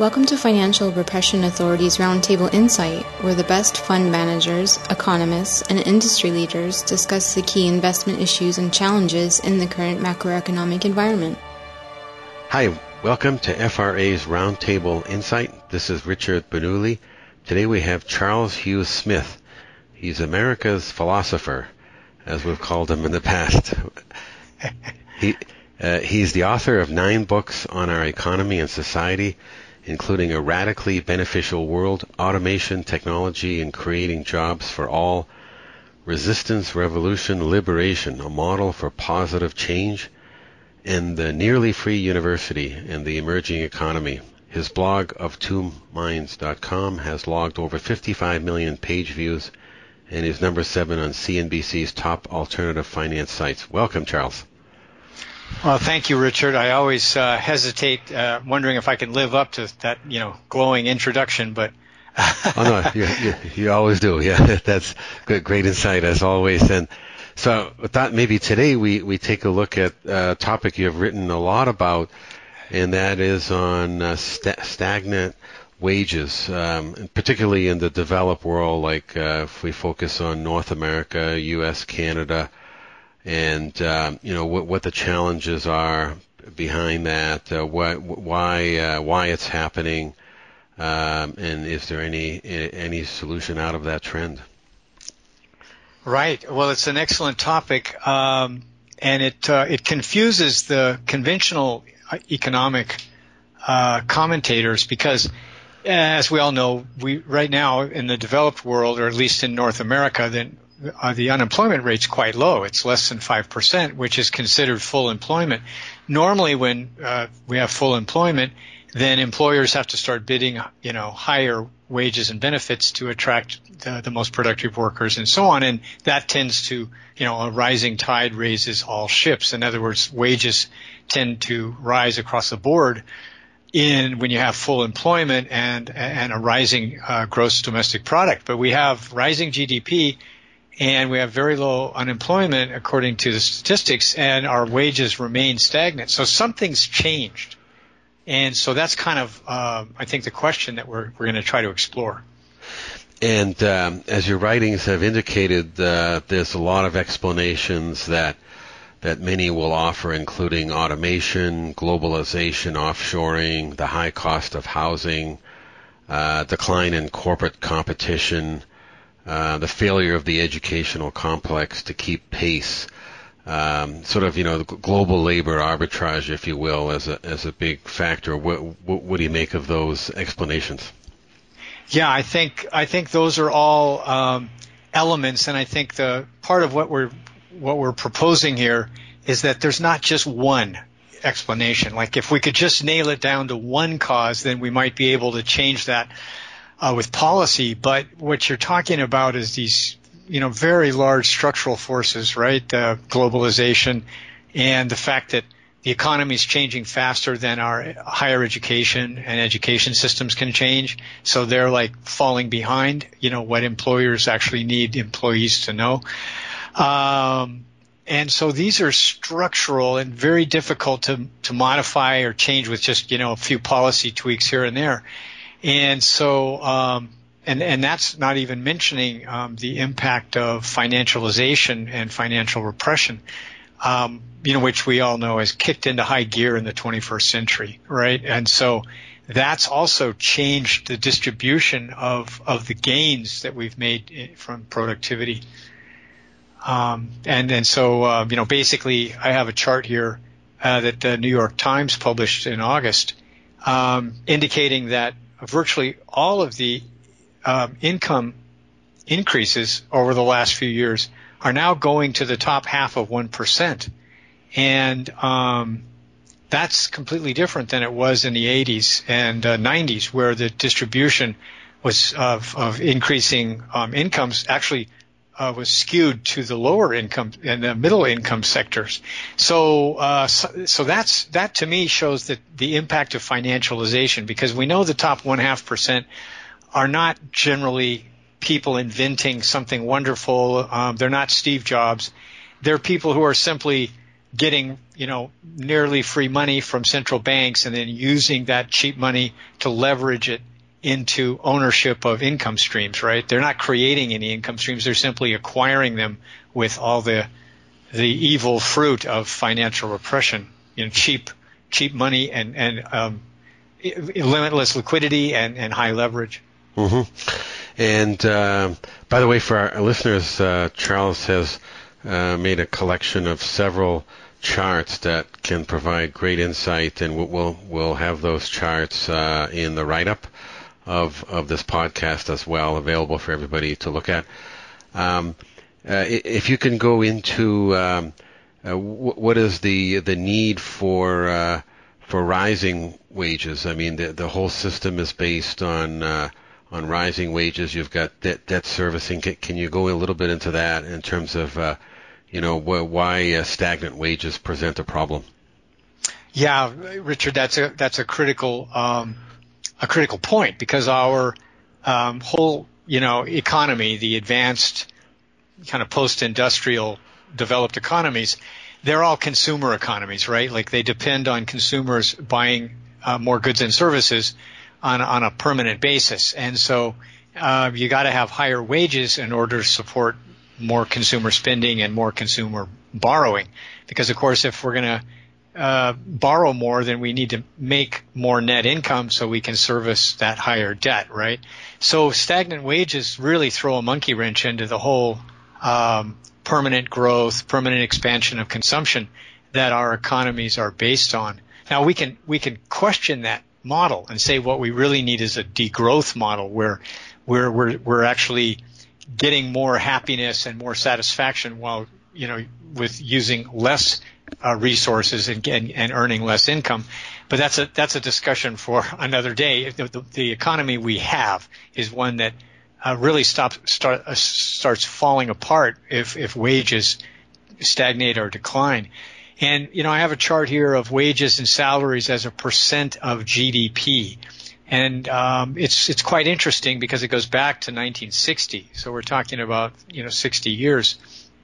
Welcome to Financial Repression Authority's Roundtable Insight, where the best fund managers, economists, and industry leaders discuss the key investment issues and challenges in the current macroeconomic environment. Hi, welcome to FRA's Roundtable Insight. This is Richard Bernoulli. Today we have Charles Hughes Smith. He's America's philosopher, as we've called him in the past. He's the author of 9 books on our economy and society, including A Radically Beneficial World, Automation, Technology, and Creating Jobs for All, Resistance, Revolution, Liberation, a Model for Positive Change, and the Nearly Free University and the Emerging Economy. His blog of twominds.com has logged over 55 million page views and is number 7 on CNBC's top alternative finance sites. Welcome, Charles. Well, thank you, Richard. I always hesitate, wondering if I can live up to that, glowing introduction, but. Oh no, you always do. Yeah, that's good, great insight as always. And so, I thought maybe today we take a look at a topic you have written a lot about, and that is on stagnant wages, particularly in the developed world. Like if we focus on North America, U.S., Canada. And what the challenges are behind that, why it's happening, and is there any solution out of that trend? Right. Well, it's an excellent topic, and it confuses the conventional economic commentators because, as we all know, right now in the developed world, or at least in North America, the unemployment rate's quite low. It's less than 5%, which is considered full employment. Normally, when we have full employment, then employers have to start bidding, higher wages and benefits to attract the most productive workers and so on. And that tends to, a rising tide raises all ships. In other words, wages tend to rise across the board when you have full employment and a rising gross domestic product. But we have rising GDP. And we have very low unemployment according to the statistics, and our wages remain stagnant. So something's changed. And so that's kind of, I think, the question that we're going to try to explore. And as your writings have indicated, there's a lot of explanations that many will offer, including automation, globalization, offshoring, the high cost of housing, decline in corporate competition, the failure of the educational complex to keep pace, the global labor arbitrage, if you will, as a big factor. What do you make of those explanations? Yeah, I think those are all elements, and I think the part of what we're proposing here is that there's not just one explanation. Like if we could just nail it down to one cause, then we might be able to change that with policy. But what you're talking about is these, very large structural forces, right? Globalization and the fact that the economy is changing faster than our higher education and education systems can change. So they're like falling behind, what employers actually need employees to know. And so these are structural and very difficult to modify or change with just, a few policy tweaks here and there. And so, and that's not even mentioning the impact of financialization and financial repression, which we all know has kicked into high gear in the 21st century, right? And so that's also changed the distribution of the gains that we've made from productivity. And so, basically I have a chart here that the New York Times published in August, indicating that virtually all of the income increases over the last few years are now going to the top half of 1%. And that's completely different than it was in the 80s and 90s, where the distribution was of increasing incomes actually was skewed to the lower income and the middle income sectors. So that to me shows that the impact of financialization, because we know the top 0.5% are not generally people inventing something wonderful. They're not Steve Jobs. They're people who are simply getting, nearly free money from central banks and then using that cheap money to leverage it into ownership of income streams, right? They're not creating any income streams. They're simply acquiring them with all the evil fruit of financial repression, cheap money and limitless liquidity and high leverage. Mm-hmm. And by the way, for our listeners, Charles has made a collection of several charts that can provide great insight, and we'll have those charts in the write-up of this podcast as well, available for everybody to look at. If you can go into what is the need for rising wages? I mean, the whole system is based on rising wages. You've got debt servicing. Can you go a little bit into that in terms of why stagnant wages present a problem? Yeah, Richard, that's a critical point, because our whole economy, the advanced kind of post-industrial developed economies, they're all consumer economies, right? Like they depend on consumers buying more goods and services on a permanent basis, and so you got to have higher wages in order to support more consumer spending and more consumer borrowing, because of course if we're going to borrow more, then we need to make more net income so we can service that higher debt, right? So stagnant wages really throw a monkey wrench into the whole permanent growth, permanent expansion of consumption that our economies are based on. Now we can question that model and say what we really need is a degrowth model where we're actually getting more happiness and more satisfaction while with using less resources and earning less income. But that's a discussion for another day. The economy we have is one that really starts falling apart if wages stagnate or decline. And I have a chart here of wages and salaries as a percent of GDP. And it's quite interesting because it goes back to 1960. So we're talking about 60 years.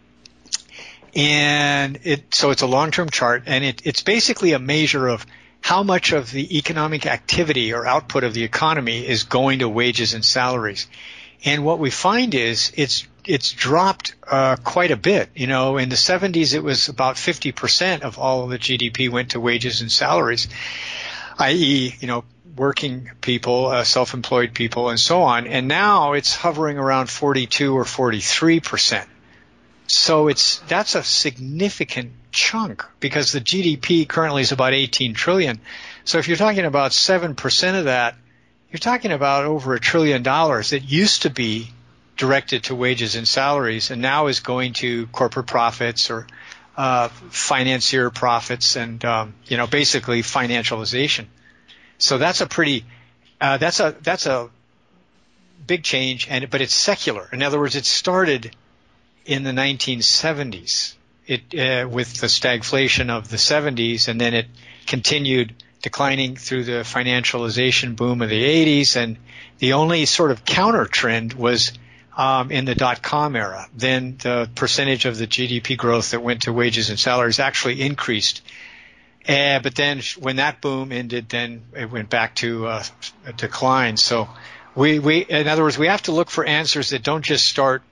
And so it's a long-term chart, and it's basically a measure of how much of the economic activity or output of the economy is going to wages and salaries. And what we find is it's dropped quite a bit. In the 70s it was about 50% of all of the GDP went to wages and salaries, i.e., working people, self-employed people, and so on. And now it's hovering around 42 or 43%. So that's a significant chunk, because the GDP currently is about 18 trillion. So if you're talking about 7% of that, you're talking about over $1 trillion that used to be directed to wages and salaries and now is going to corporate profits or financier profits and basically financialization. So that's a pretty that's a big change, but it's secular. In other words, it started in the 1970s with the stagflation of the 70s, and then it continued declining through the financialization boom of the 80s, and the only sort of counter trend was in the dot-com era. Then the percentage of the GDP growth that went to wages and salaries actually increased. But then when that boom ended, then it went back to a decline. So we in other words, we have to look for answers that don't just start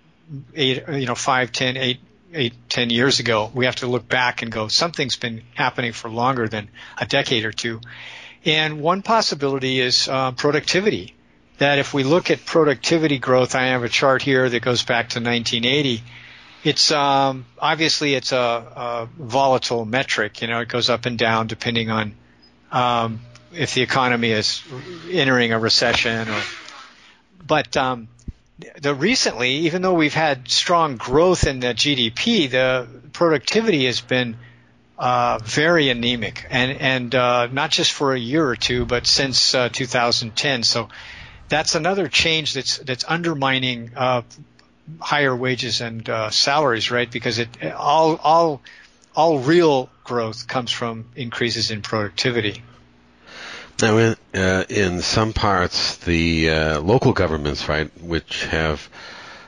10 years ago. We have to look back and go, something's been happening for longer than a decade or two. And one possibility is productivity. That if we look at productivity growth, I have a chart here that goes back to 1980. It's obviously it's a volatile metric. It goes up and down depending on if the economy is entering a recession. But recently, even though we've had strong growth in the GDP, the productivity has been very anemic, and not just for a year or two, but since 2010. So that's another change that's undermining higher wages and salaries, right? Because all real growth comes from increases in productivity. Now, in some parts, the local governments, right, which have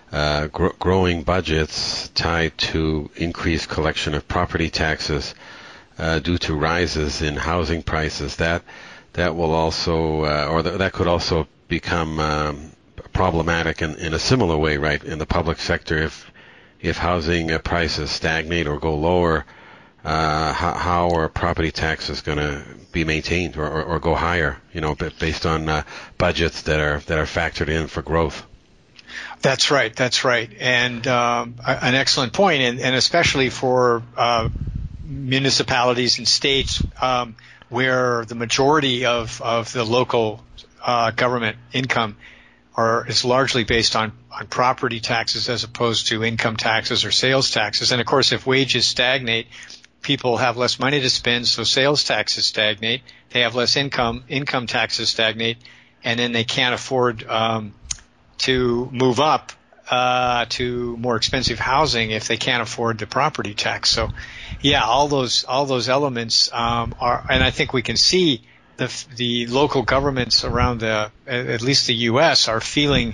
growing budgets tied to increased collection of property taxes due to rises in housing prices, that will also, that could also become problematic in a similar way, right, in the public sector. If housing prices stagnate or go lower, how are property taxes going to be maintained or go higher, based on budgets that are factored in for growth? That's right. And an excellent point, and especially for municipalities and states where the majority of the local government income is largely based on property taxes as opposed to income taxes or sales taxes. And of course, if wages stagnate, people have less money to spend, so sales taxes stagnate. They have less income taxes stagnate, and then they can't afford to move up to more expensive housing if they can't afford the property tax. So, yeah, all those elements are, and I think we can see the local governments around at least the U.S. are feeling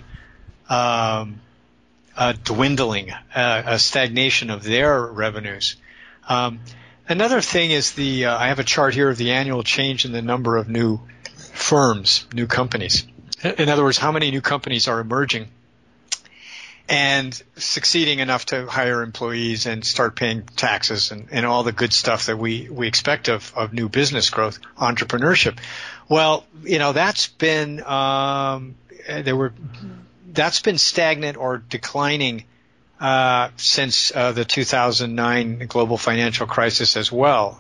dwindling, a stagnation of their revenues. Another thing is I have a chart here of the annual change in the number of new firms, new companies. In other words, how many new companies are emerging and succeeding enough to hire employees and start paying taxes and all the good stuff that we expect of new business growth, entrepreneurship. Well, that's been that's been stagnant or declining since the 2009 global financial crisis as well.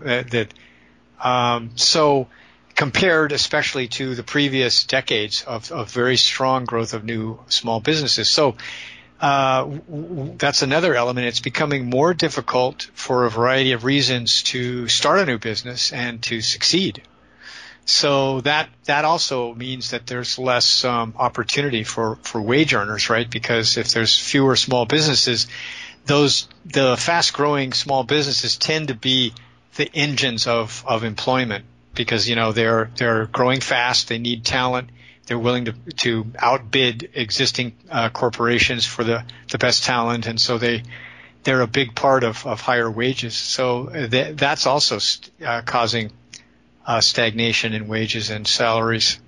So compared especially to the previous decades of very strong growth of new small businesses. So that's another element. It's becoming more difficult for a variety of reasons to start a new business and to succeed. So that also means that there's less opportunity for wage earners, right? Because if there's fewer small businesses, the fast-growing small businesses tend to be the engines of employment because they're growing fast, they need talent. They're willing to outbid existing corporations for the best talent, and so they're a big part of higher wages. So that's also causing stagnation in wages and salaries.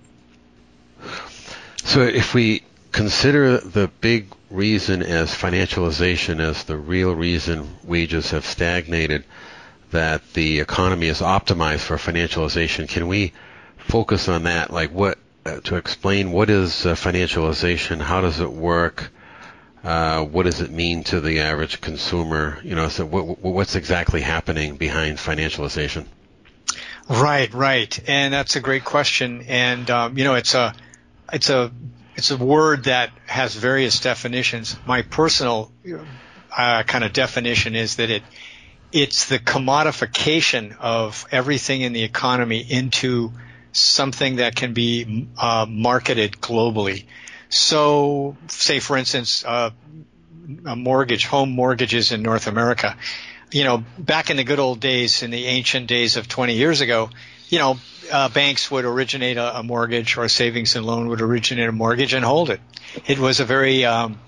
So if we consider the big reason as financialization as the real reason wages have stagnated, that the economy is optimized for financialization, can we focus on that? Like to explain what is financialization, how does it work, what does it mean to the average consumer? So what's exactly happening behind financialization? Right, and that's a great question. And it's a word that has various definitions. My personal kind of definition is that it's the commodification of everything in the economy into something that can be marketed globally. So, say for instance, home mortgages in North America. Back in the good old days, in the ancient days of 20 years ago, banks would originate a mortgage, or a savings and loan would originate a mortgage and hold it. It was a very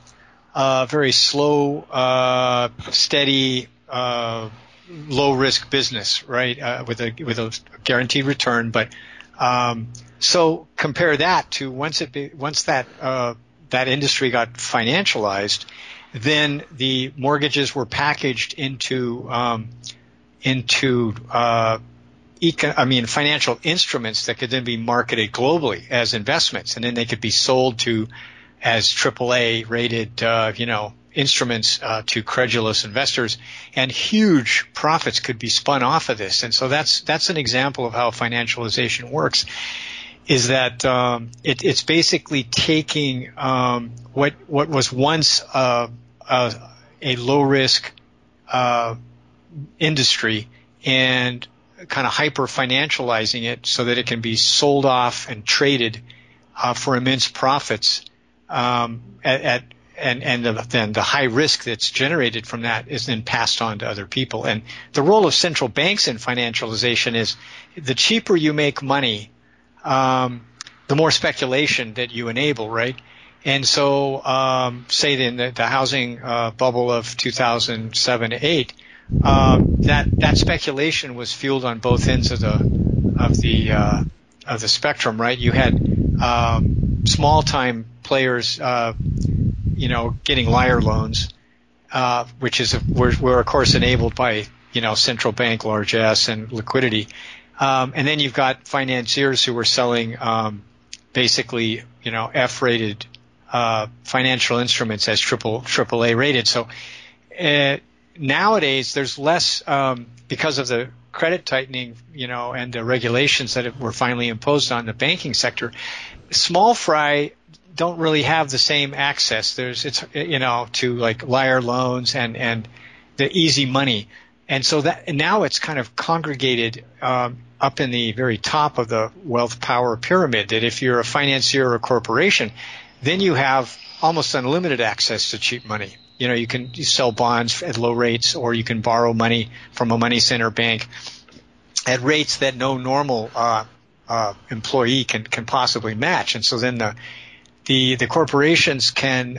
slow, steady, low risk business, right? With a guaranteed return, but so compare that to once that industry got financialized, then the mortgages were packaged into financial instruments that could then be marketed globally as investments, and then they could be sold as AAA rated, instruments to credulous investors, and huge profits could be spun off of this. And so that's an example of how financialization works. Is that it's basically taking what was once a low risk industry and kind of hyper financializing it so that it can be sold off and traded for immense profits and then the high risk that's generated from that is then passed on to other people. And the role of central banks in financialization is the cheaper you make money, the more speculation that you enable, right? And so, say in the housing bubble of 2007-8, that speculation was fueled on both ends of the spectrum, right? You had small time players, getting liar loans, which were of course enabled by central bank largesse and liquidity, and then you've got financiers who were selling basically F-rated financial instruments as AAA rated. So nowadays there's less because of the credit tightening, and the regulations that were finally imposed on the banking sector. Small fry don't really have the same access. To like liar loans and the easy money. And so now it's kind of congregated up in the very top of the wealth power pyramid, that if you're a financier or a corporation, then you have almost unlimited access to cheap money. You can sell bonds at low rates, or you can borrow money from a money center bank at rates that no normal employee can possibly match. And so then the corporations can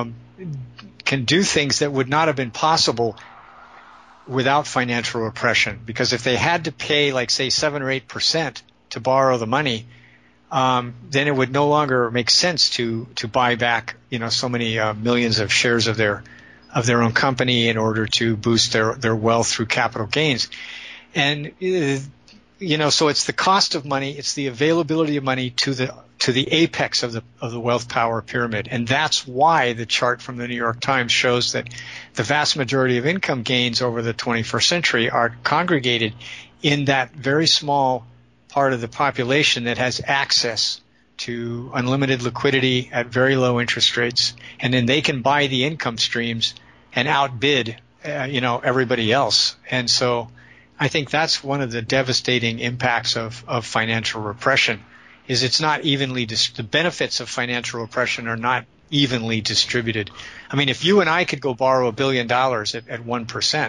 do things that would not have been possible without financial repression, because if they had to pay, like, say, 7 or 8% to borrow the money, then it would no longer make sense to buy back, so many millions of shares of their own company in order to boost their wealth through capital gains. And so it's the cost of money, it's the availability of money to the apex of the wealth power pyramid. And that's why the chart from the New York Times shows that the vast majority of income gains over the 21st century are congregated in that very small part of the population that has access to unlimited liquidity at very low interest rates, and then they can buy the income streams and outbid everybody else. And so I think that's one of the devastating impacts of financial repression, is it's not evenly the benefits of financial repression are not evenly distributed. I mean, if you and I could go borrow $1 billion at 1%,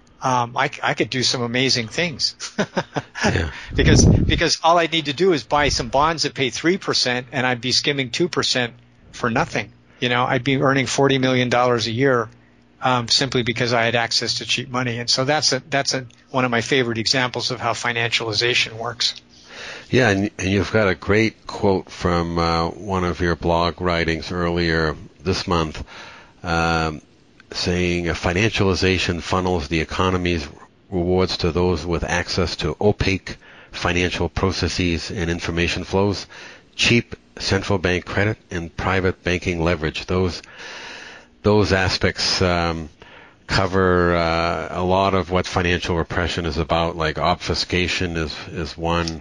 I could do some amazing things. Yeah. Because all I need to do is buy some bonds that pay 3%, and I'd be skimming 2% for nothing. I'd be earning $40 million a year simply because I had access to cheap money. And so that's one of my favorite examples of how financialization works. Yeah, and you've got a great quote from one of your blog writings earlier this month, saying financialization funnels the economy's rewards to those with access to opaque financial processes and information flows, cheap central bank credit, and private banking leverage. Those aspects cover a lot of what financial repression is about, like obfuscation is one,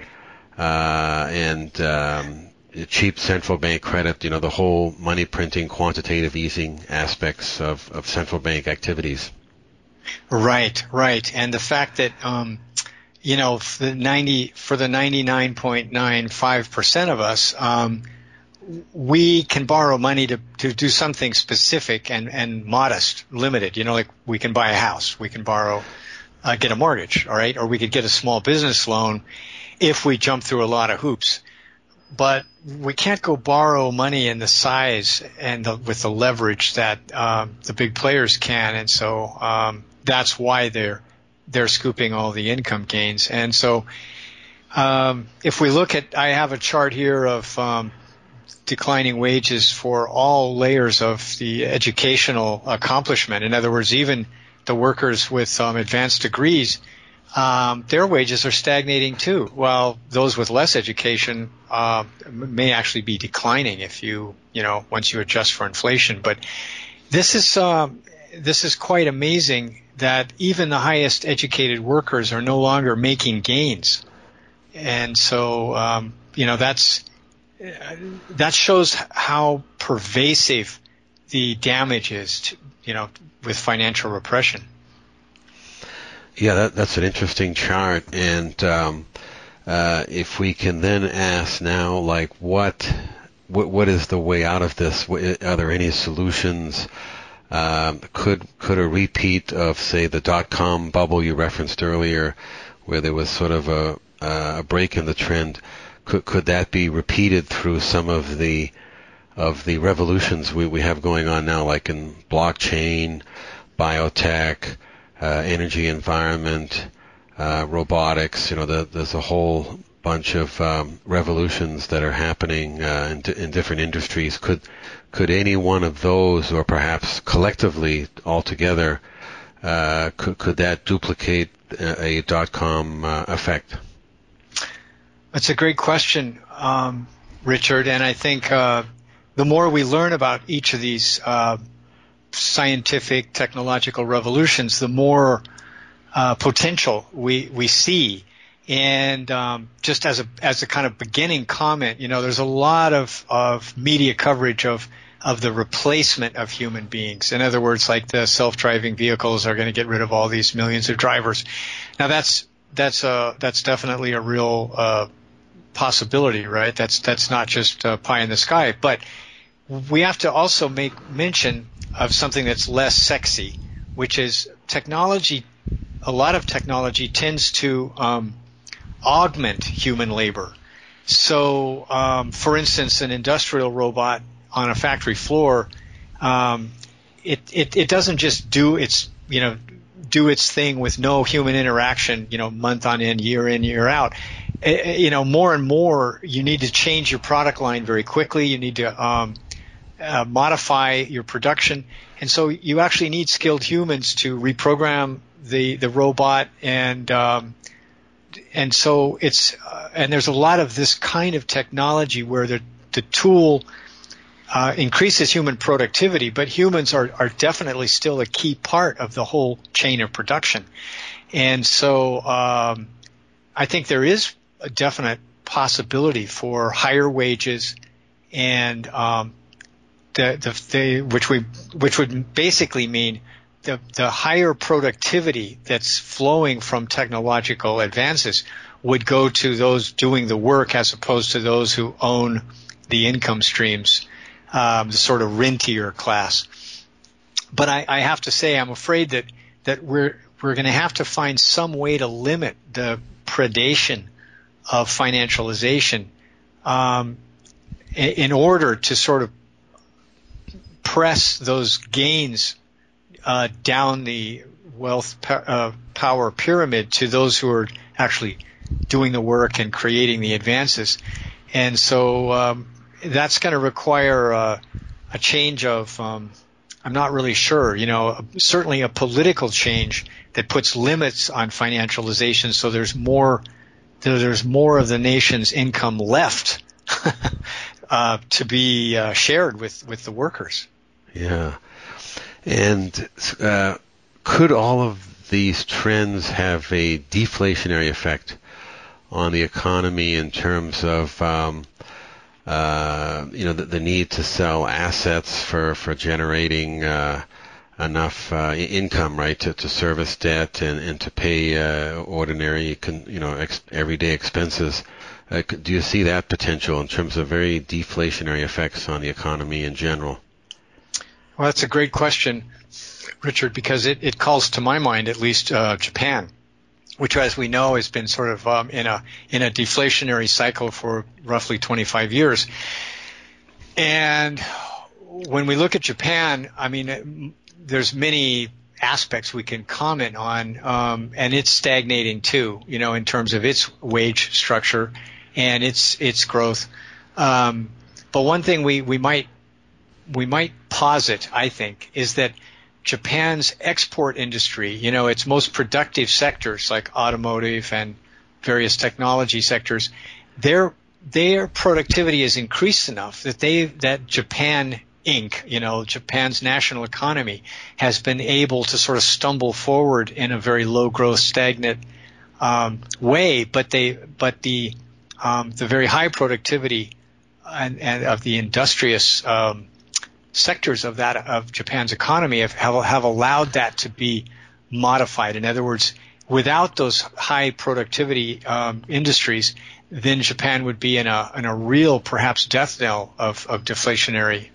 and cheap central bank credit, the whole money printing, quantitative easing aspects of central bank activities. Right. And the fact that, for the 99.95% of us, we can borrow money to do something specific and modest, limited. Like we can buy a house, we can borrow, get a mortgage, all right? Or we could get a small business loan if we jump through a lot of hoops. But we can't go borrow money in the size and with the leverage that the big players can. And so that's why they're scooping all the income gains. And so if we look at, I have a chart here of declining wages for all layers of the educational accomplishment. In other words, even the workers with advanced degrees, their wages are stagnating too, while those with less education may actually be declining if once you adjust for inflation. But this is quite amazing that even the highest educated workers are no longer making gains. And so that shows how pervasive the damage is with financial repression. Yeah, that's an interesting chart. And if we can then ask now, like, what is the way out of this? Are there any solutions? Could a repeat of, say, the .com bubble you referenced earlier, where there was sort of a break in the trend, could that be repeated through some of the the revolutions we have going on now, like in blockchain, biotech, energy, environment, robotics. There's a whole bunch of revolutions that are happening in different industries. Could any one of those, or perhaps collectively altogether, could that duplicate a dot-com effect? That's a great question, Richard, and I think the more we learn about each of these scientific, technological revolutions, the more potential we see. And just as a kind of beginning comment, there's a lot of media coverage of the replacement of human beings. In other words, like the self-driving vehicles are going to get rid of all these millions of drivers. Now that's definitely a real possibility, right? That's not just pie in the sky. But we have to also make mention of something that's less sexy, which is technology. A lot of technology tends to augment human labor. So, for instance, an industrial robot on a factory floor, it doesn't just do its thing with no human interaction, month on end, year in, year out. More and more, you need to change your product line very quickly. You need to modify your production, and so you actually need skilled humans to reprogram the robot, and so it's and there's a lot of this kind of technology where the tool increases human productivity, but humans are definitely still a key part of the whole chain of production. And so I think there is a definite possibility for higher wages and which would basically mean the higher productivity that's flowing from technological advances would go to those doing the work as opposed to those who own the income streams, the sort of rentier class. But I have to say, I'm afraid that we're going to have to find some way to limit the predation of financialization in order to sort of press those gains down the wealth power pyramid to those who are actually doing the work and creating the advances. And so that's going to require a change of I'm not really sure, certainly a political change that puts limits on financialization so there's more of the nation's income left to be shared with the workers. Yeah. And could all of these trends have a deflationary effect on the economy in terms of the need to sell assets for generating enough income, right, to service debt and to pay ordinary everyday expenses? Do you see that potential in terms of very deflationary effects on the economy in general? Well, that's a great question, Richard, because it calls to my mind at least Japan, which, as we know, has been sort of in a deflationary cycle for roughly 25 years. And when we look at Japan, I mean, there's many aspects we can comment on, and it's stagnating too, in terms of its wage structure and its growth. But one thing we might posit, I think, is that Japan's export industry, its most productive sectors like automotive and various technology sectors, their productivity has increased enough that Japan Inc., Japan's national economy, has been able to sort of stumble forward in a very low growth, stagnant way. But the very high productivity and of the industrious sectors of Japan's economy have allowed that to be modified. In other words, without those high productivity industries, then Japan would be in a real, perhaps, death knell of deflationary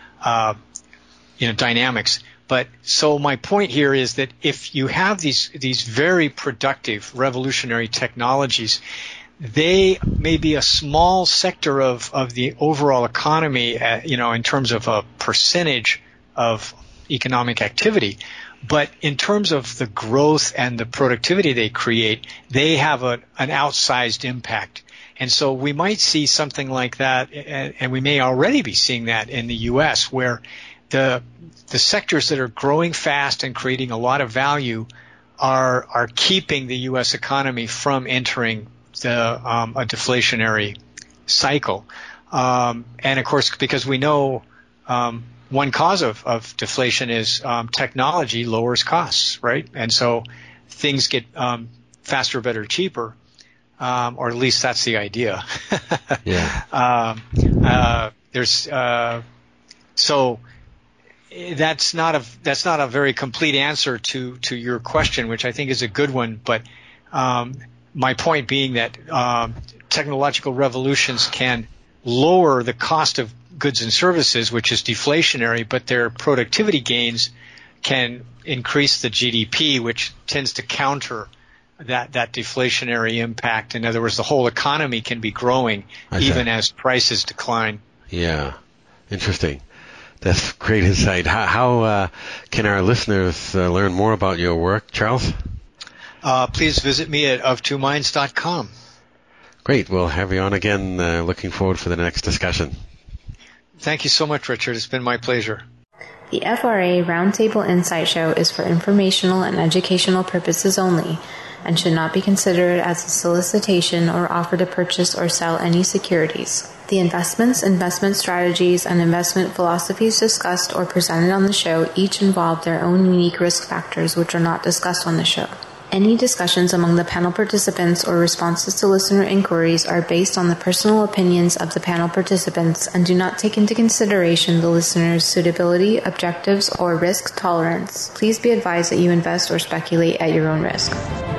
dynamics. But so my point here is that if you have these very productive revolutionary technologies, they may be a small sector of the overall economy, in terms of a percentage of economic activity. But in terms of the growth and the productivity they create, they have an outsized impact. And so we might see something like that, and we may already be seeing that in the U.S., where the sectors that are growing fast and creating a lot of value are keeping the U.S. economy from entering a deflationary cycle. And of course, because we know one cause of deflation is technology lowers costs, right? And so things get faster, better, cheaper, or at least that's the idea. Yeah. So that's not a very complete answer to your question, which I think is a good one. But my point being that technological revolutions can lower the cost of goods and services, which is deflationary, but their productivity gains can increase the GDP, which tends to counter that deflationary impact. In other words, the whole economy can be growing even as prices decline. Yeah, interesting. That's great insight. How can our listeners learn more about your work, Charles? Please visit me at of2minds.com. Great. We'll have you on again. Looking forward for the next discussion. Thank you so much, Richard. It's been my pleasure. The FRA Roundtable Insight Show is for informational and educational purposes only and should not be considered as a solicitation or offer to purchase or sell any securities. The investments, investment strategies, and investment philosophies discussed or presented on the show each involve their own unique risk factors which are not discussed on the show. Any discussions among the panel participants or responses to listener inquiries are based on the personal opinions of the panel participants and do not take into consideration the listener's suitability, objectives, or risk tolerance. Please be advised that you invest or speculate at your own risk.